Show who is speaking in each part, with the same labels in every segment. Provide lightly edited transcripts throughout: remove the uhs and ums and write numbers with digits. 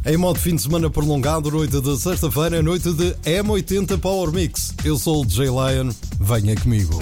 Speaker 1: Em modo fim de semana prolongado, noite de sexta-feira, noite de M80 Power Mix. Eu sou o DJ Lion, venha comigo.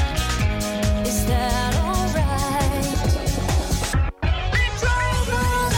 Speaker 2: Is that alright?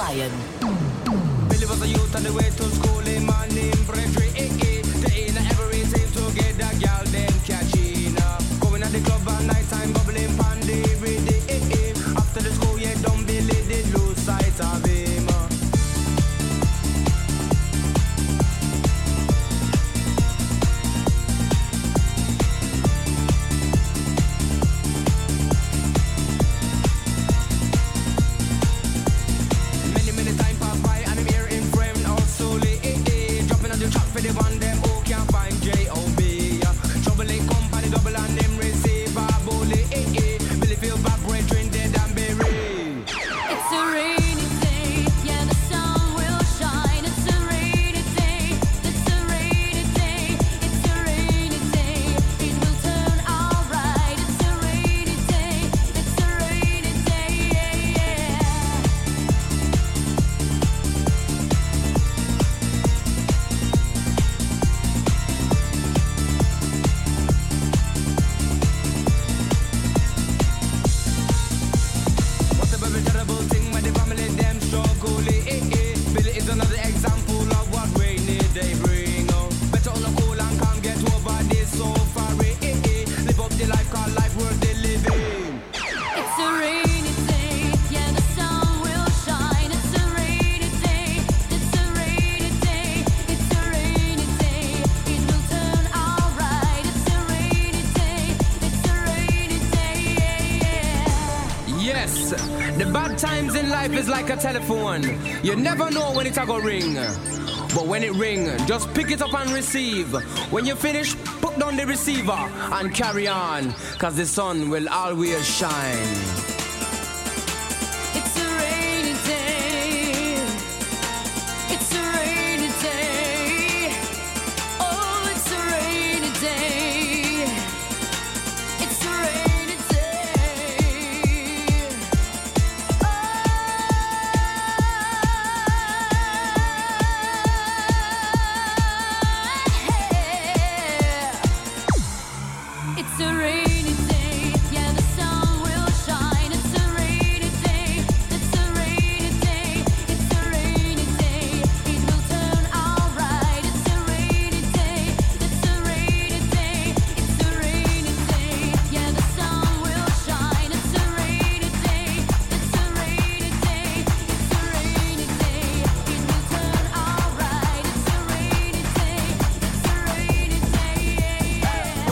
Speaker 2: Lion.
Speaker 3: Billy was a youth on the way to school, a man named Frederick. They in every team to get that girl, then catching up. Going at the club at night time, bubbling pandy with it. After the school, yeah, don't Billy did lose sight of him. The one them who can't find J.O.B. Trouble ain't company, double and them receive a bully. Billy feel bad, brethren dead and buried.
Speaker 4: It's a rainy day, yeah, the sun will shine. It's a rainy day, it's a rainy day, it's a rainy day. It will turn alright. It's a rainy day, it's a rainy day, yeah. Billy is another example of what rainy day bring. Better on a cool and calm, get over this so far. Live up the life, cause life worth the living. It's a rainy day, yeah, the sun will shine. It's a rainy day, it's a rainy day, it's a rainy day. It will turn alright. It's a rainy day, it's a rainy day, yeah.
Speaker 3: Yes, the bad times in life is like a telephone. You never know when it's a go ring. But when it ring, just pick it up and receive. When you finish, put down the receiver and carry on, cause the sun will always shine.
Speaker 4: It's a rainy day. It's a rainy day. Oh, it's a rainy day. It's a rainy day. It's a rainy day, yeah, the sun will shine. It's a rainy day, it's a rainy day, it's a rainy day. It will turn alright. It's a rainy day, it's a rainy day, it's a rainy day. Yeah, the sun will shine. It's a rainy day, it's a rainy day, it's a rainy day. It will turn alright. It's a rainy day, it's a rainy day, yeah.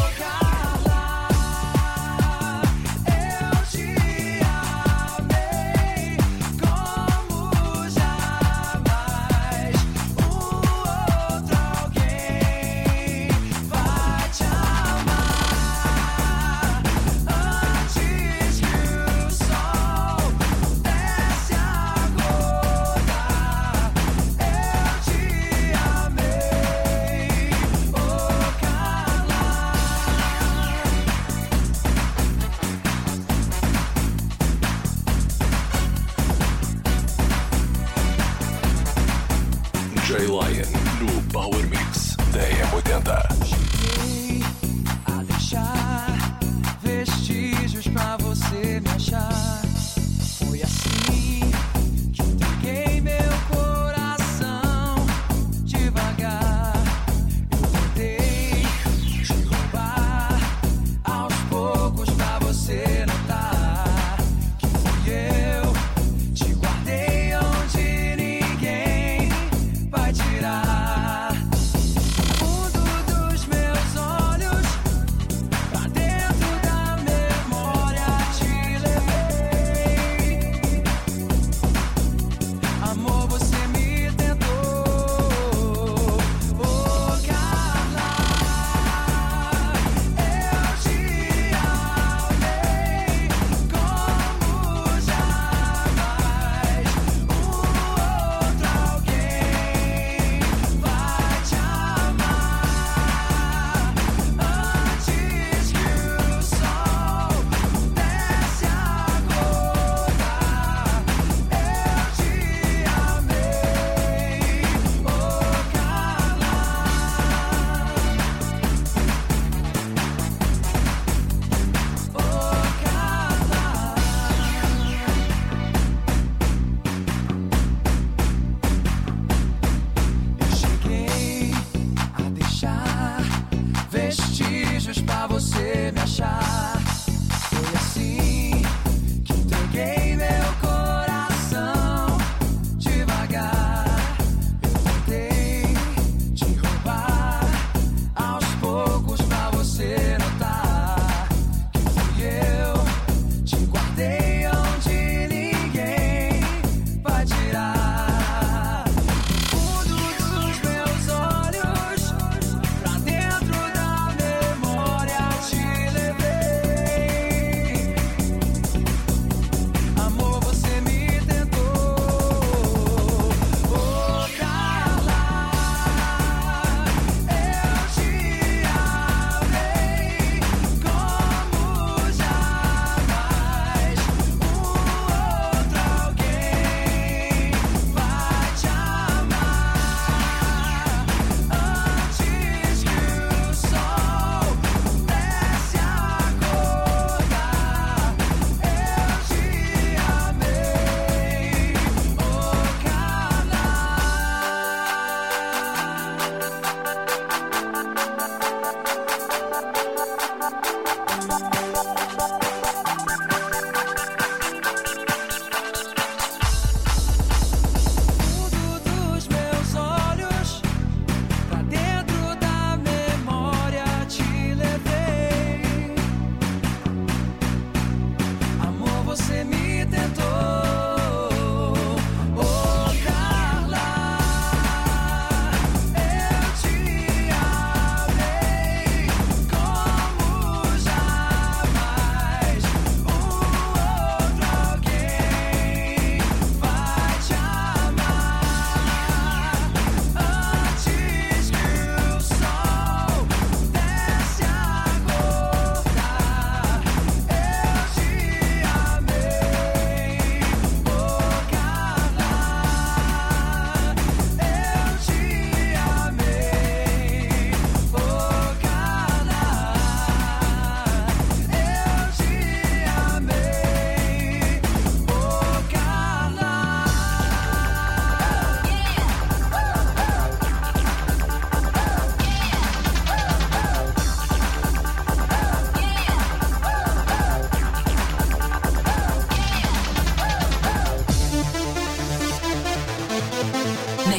Speaker 5: J Lion no Power Mix da M80.
Speaker 6: Cheguei a deixar vestígios pra você me achar. Foi assim que entreguei meu coração devagar. Eu tentei te roubar aos poucos pra você notar que fui eu. Te guardei onde ninguém vai tirar. No fundo dos meus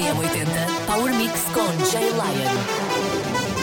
Speaker 2: M80 Power Mix com Jay Lion.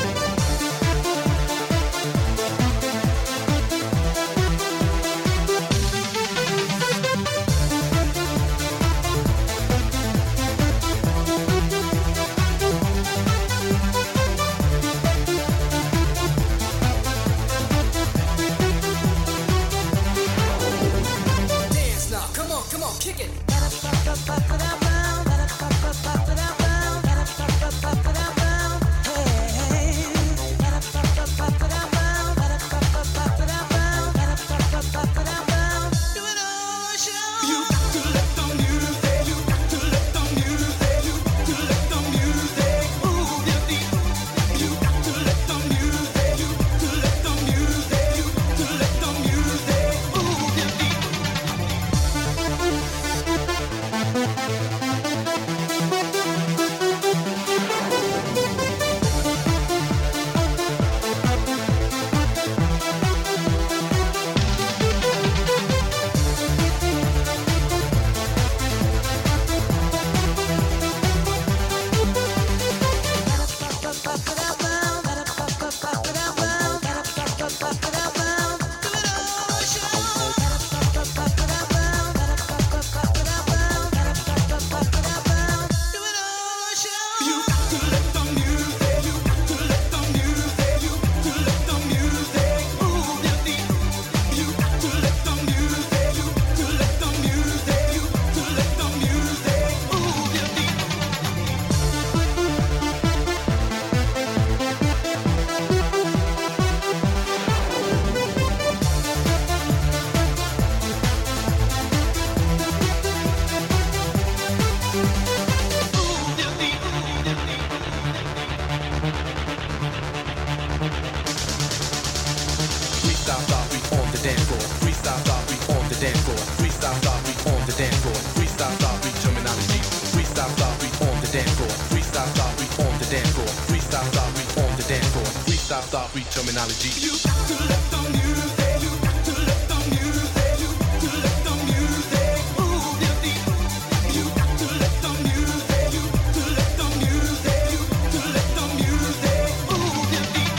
Speaker 3: Terminology. You got to let the music, you got to let the music, you got to let the music move your feet. You got to let the music, you got to let the music, you got to let the music move your feet.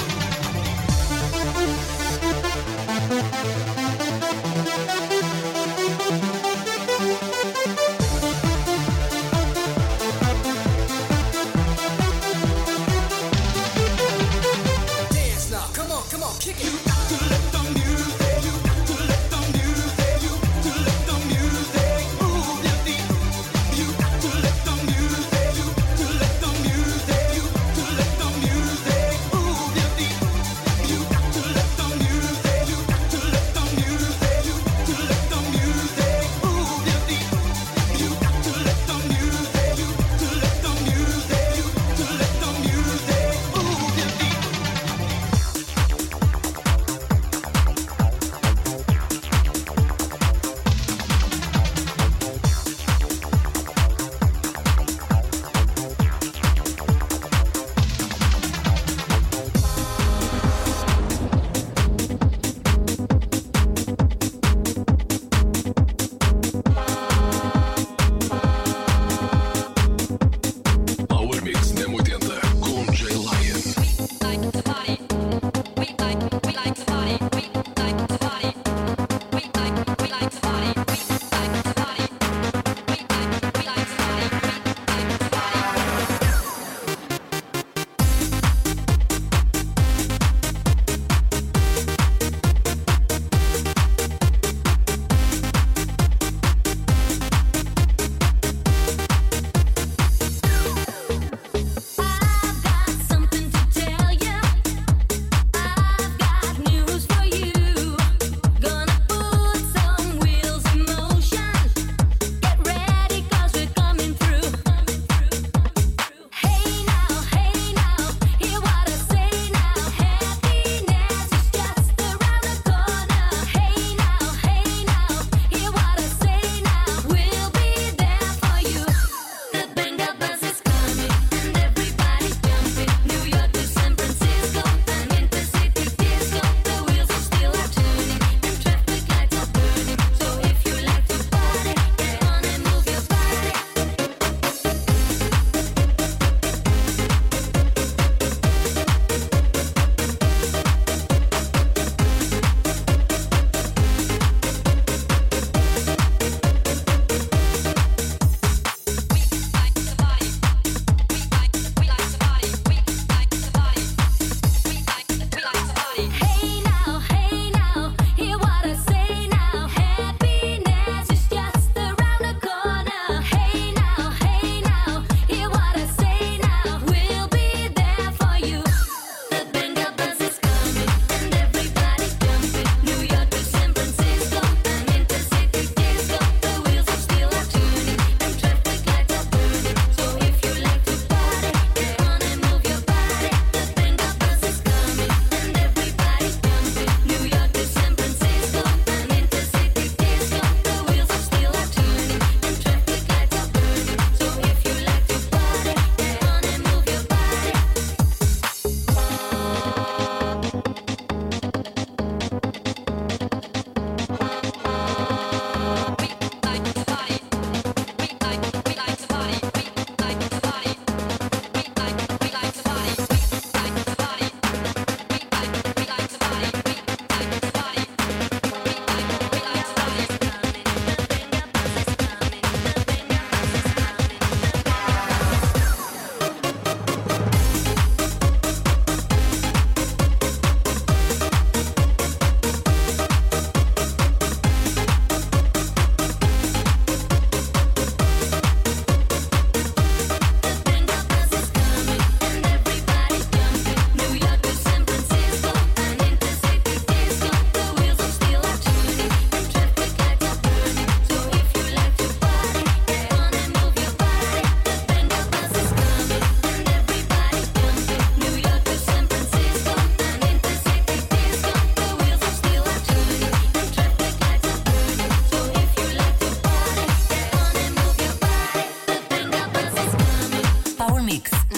Speaker 3: Dance now, come on, kick it. You got to let the music.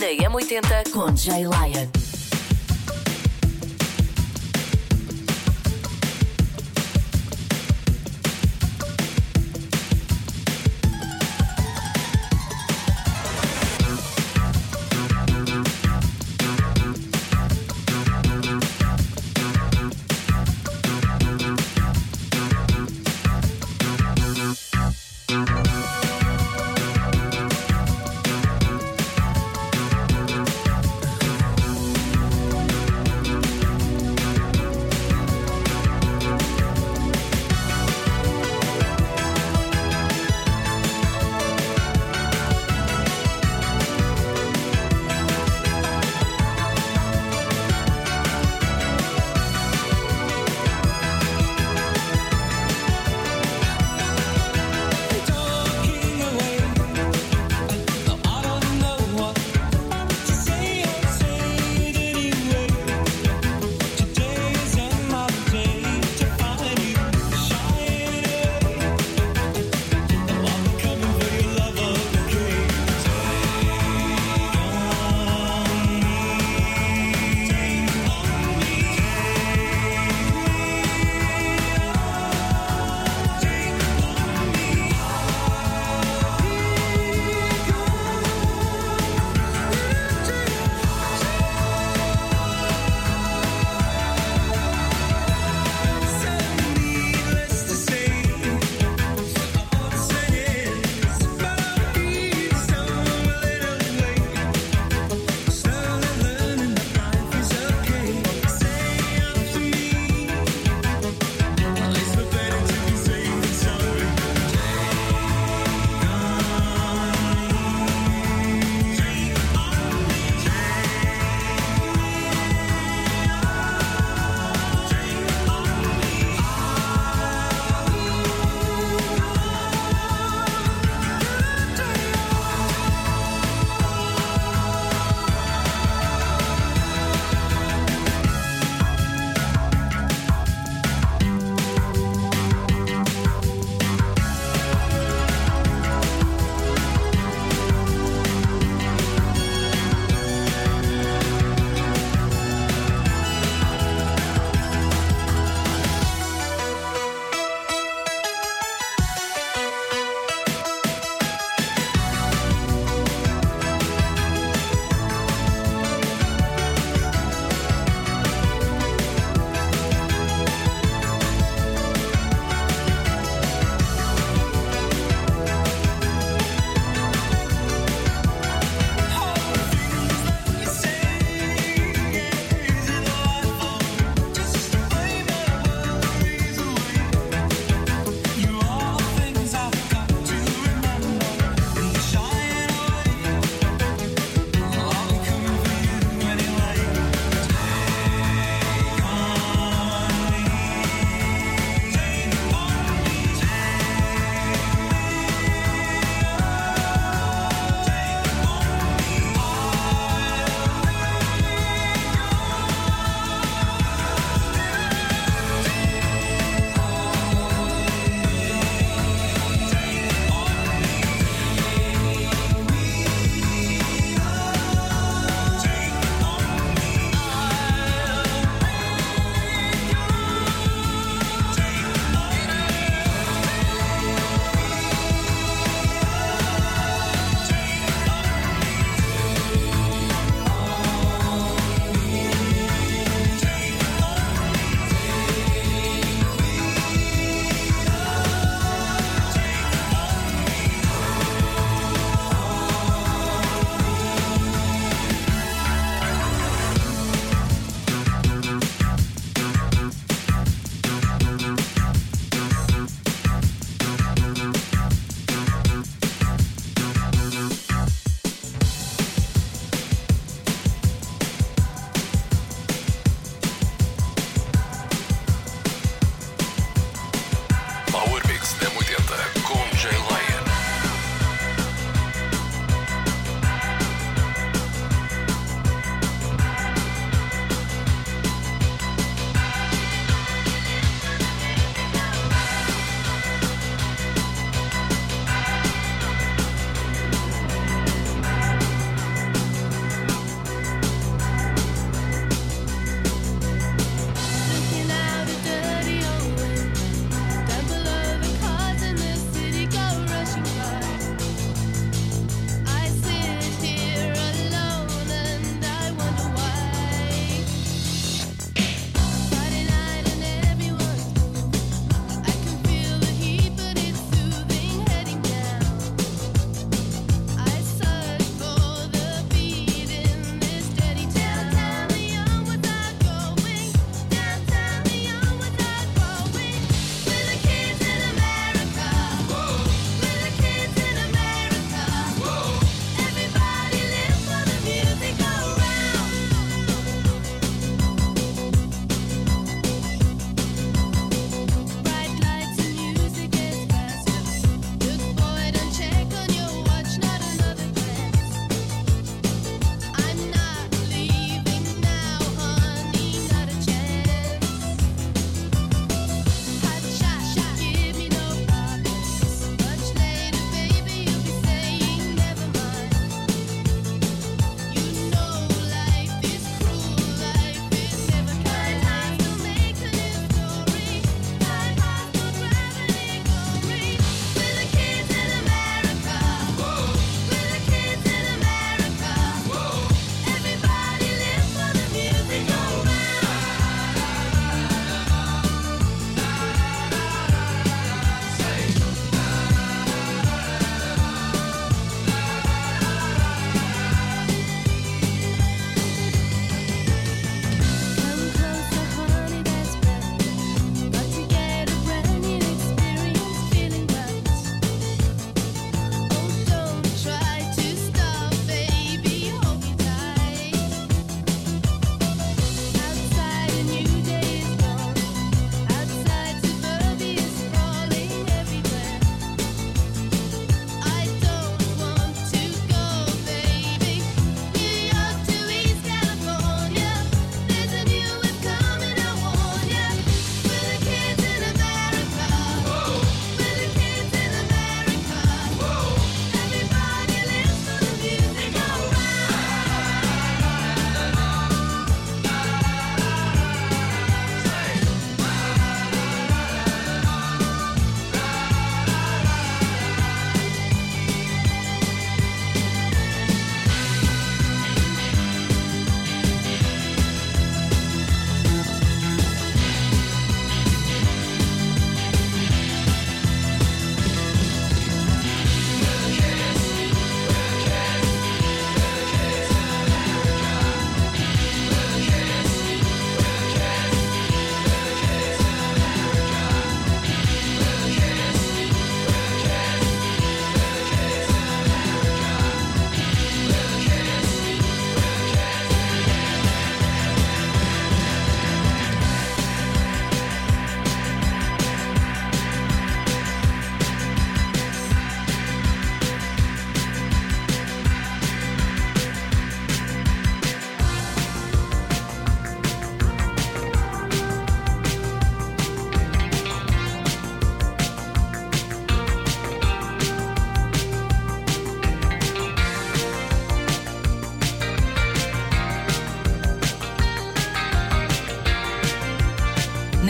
Speaker 2: na M80 com Jay Lion.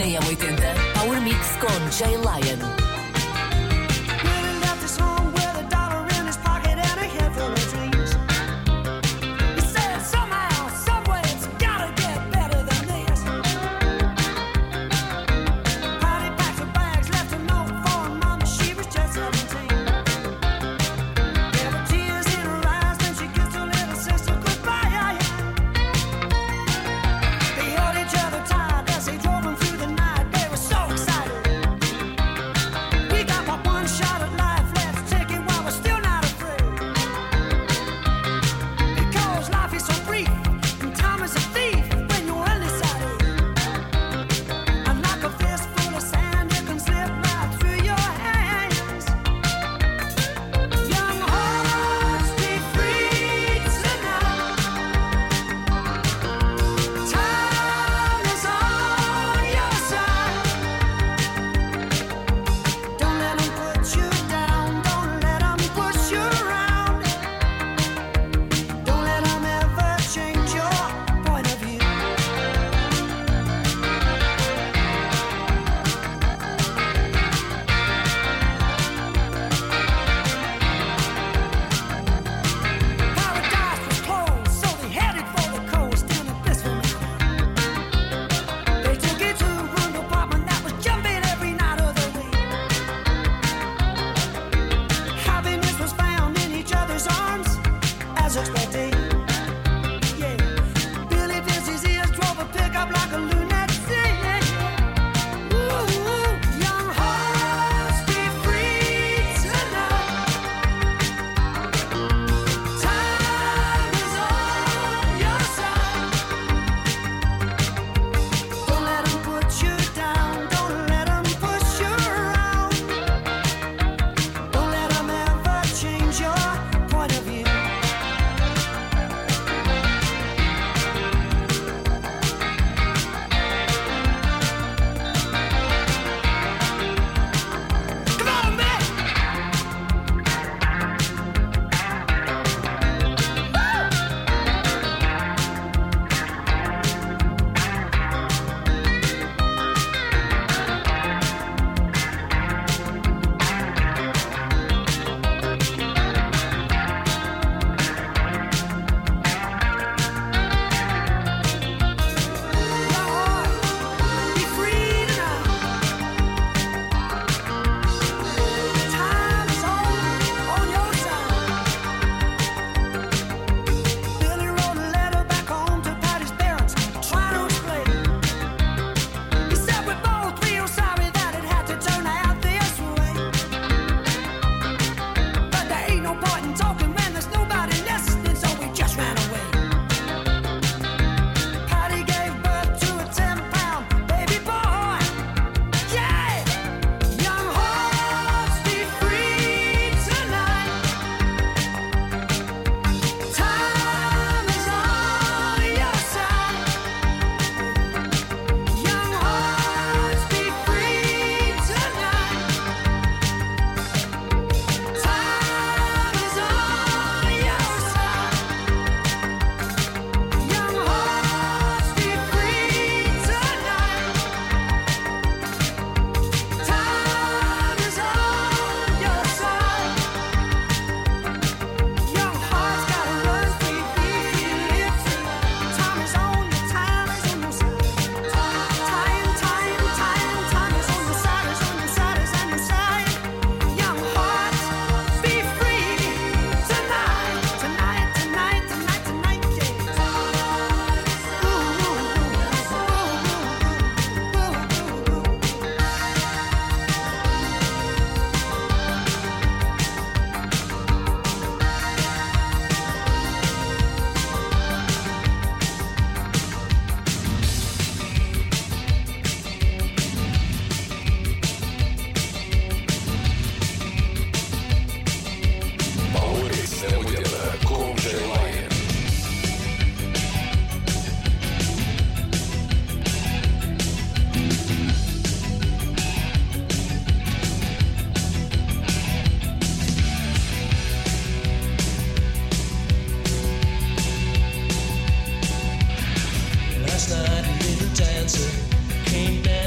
Speaker 2: Na M80, Power Mix com Jay Lion.
Speaker 7: They held each other tight as they drove them through the night. They were so excited.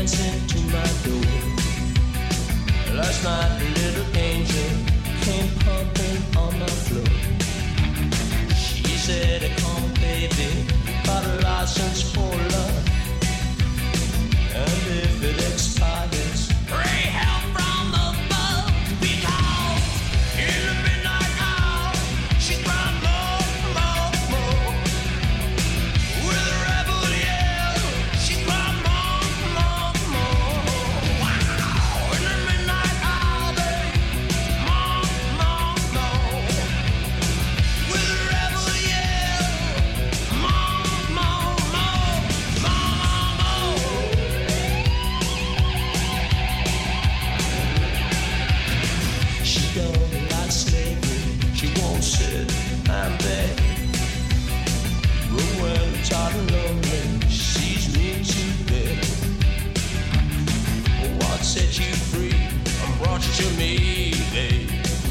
Speaker 7: dancing to my door. Last night a little angel came pumping on my floor. She said, come baby, got a license for love. And if it expires, pray help from above. Because in the midnight hour, she cried more, more, more. With a rebel yell, she cried more, more, more. Wow! In the midnight hour, babe, more, more, more. With a rebel yell, more, more, more, more, more. She don't like slavery, she won't sit and beg. But when I'm tired and lonely, she sees me to bed. What set you free and brought you to me, babe?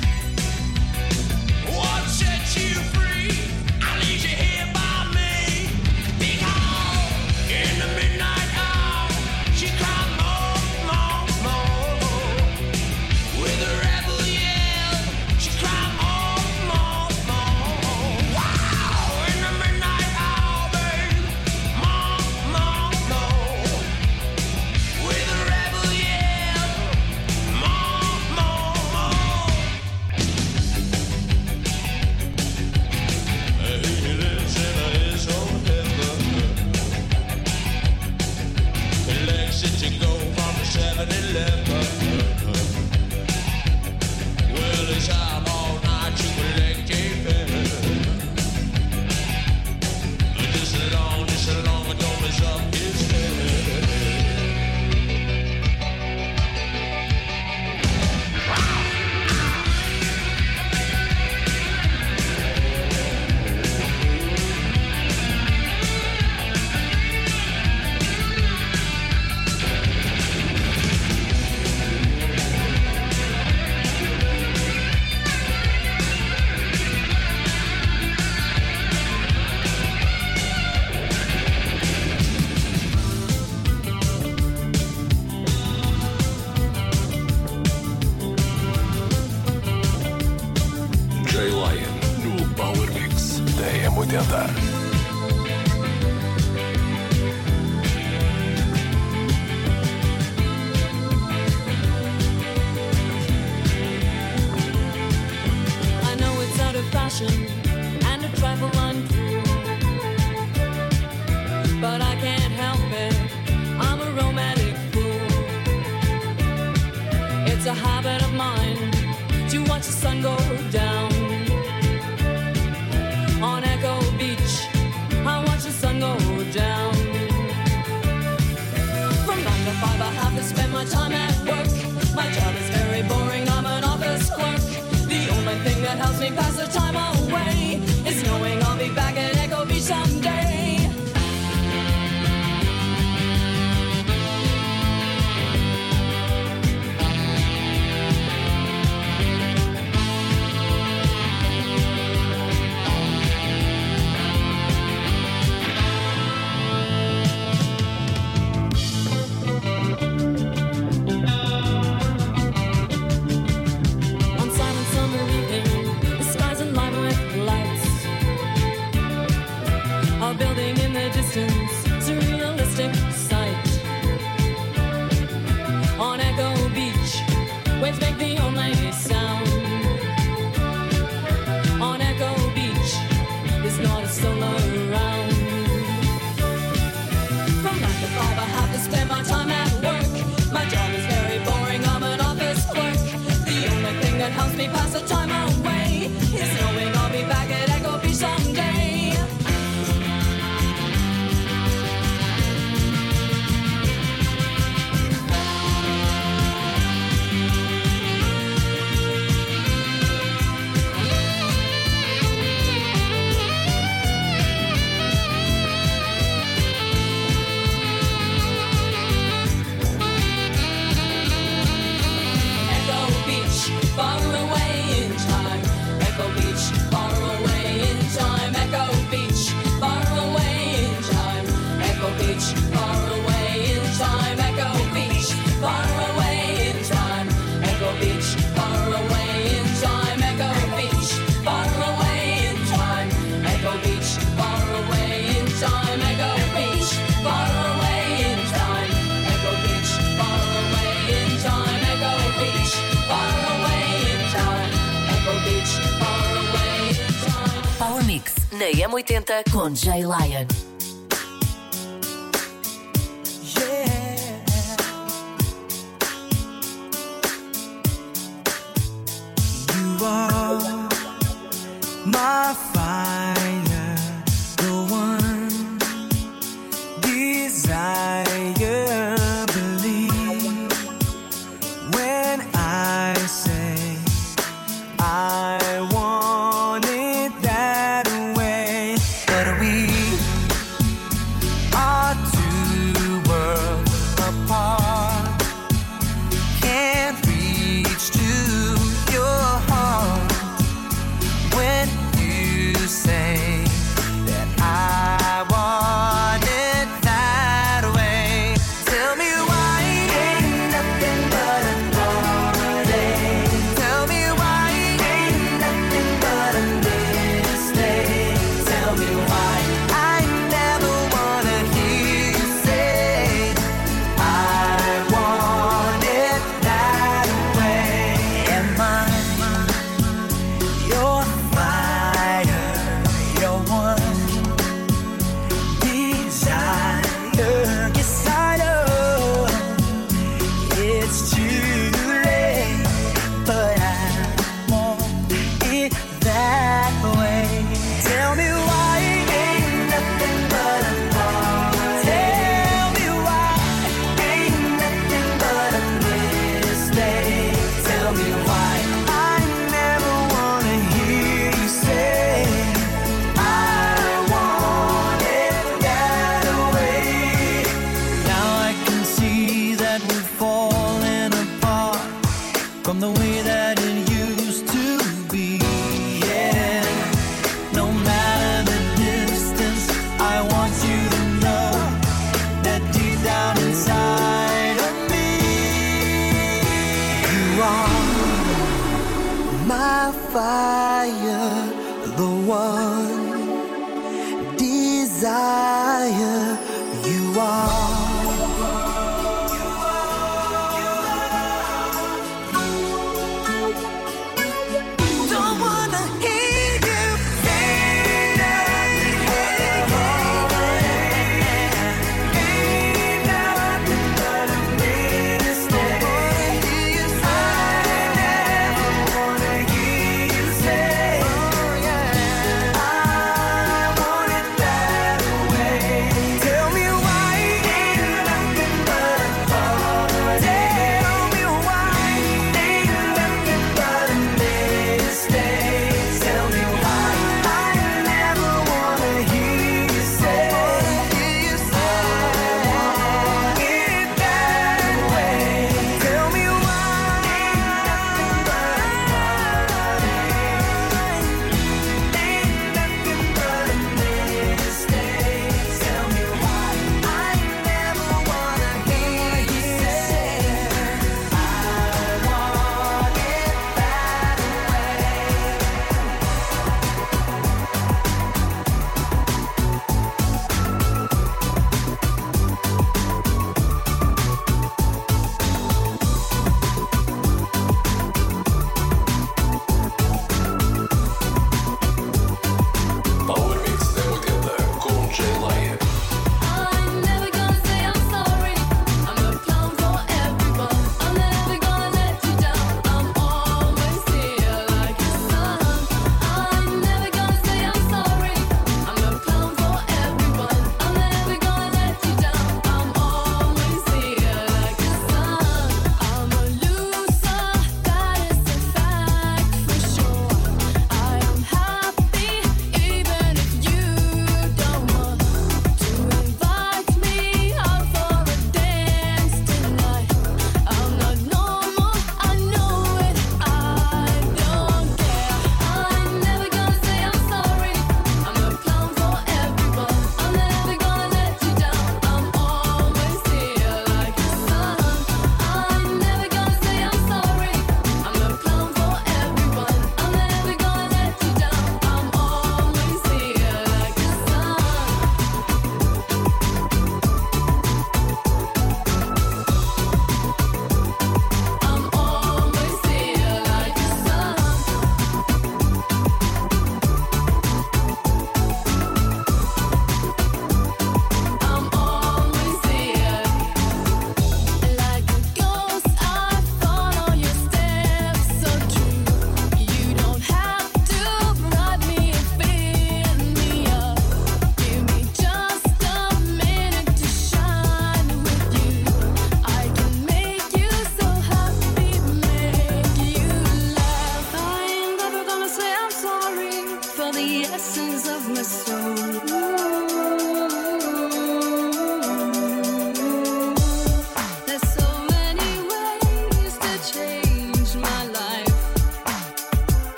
Speaker 7: What set you free? I leave you here by me. Because in the midnight hour, she cried more, more, more. With a rebel yell, she cried more, more, more. Wow! In the midnight hour, babe, more, more, more. With a rebel yell, more, more, more. He lives in his own heaven. He likes it to go from 7-Eleven. Well, he's out all night to collect a fare. Just as long as don't mess up his head.
Speaker 5: Jay Lion no Power Mix da M80.
Speaker 4: I know it's out of fashion and a trifle untrue, but I can't help it, I'm a romantic fool. It's a habit of mine to watch the sun go down. On Echo Beach, I watch the sun go down. From 9 to 5 I have to spend my time at work. My job is very boring, I'm an office clerk. The only thing that helps me pass the time away is knowing I'll be back at Echo Beach someday.
Speaker 2: na M80 com Jay Lion.
Speaker 6: You are my fire, the one desire. Believe when I say I want it that way. But we are two worlds apart. Can't reach to your heart when you say that I want it that way. Tell me why ain't nothing but a party. Tell me why ain't nothing but a mistake. Tell me why I never wanna hear you say I want it that way. Am I your fire, your one desire? Yes, I know it's too late, but I want it that way. Tell me why ain't nothing but a party. Tell me why ain't nothing but a mistake. Tell me why I never wanna hear you say I want it that way. Now I can see that we're falling apart from the way that it used to be. Yeah, no matter the distance, I want you to know that deep down inside of me, you are my fire, the one desire. You are. Don't wanna hear you say nothing but a mistake. I never wanna hear you say I want it that way. Tell me why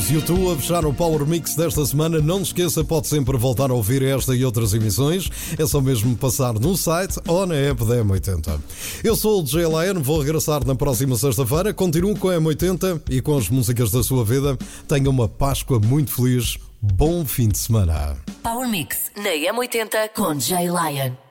Speaker 1: Os U2 a fechar o Power Mix desta semana. Não se esqueça, pode sempre voltar a ouvir esta e outras emissões. É só mesmo passar no site ou na app da M80. Eu sou o Jay Lion, vou regressar na próxima sexta-feira. Continuo com a M80 e com as músicas da sua vida. Tenha uma Páscoa muito feliz. Bom fim de semana.
Speaker 2: Power Mix na M80 com Jay Lion.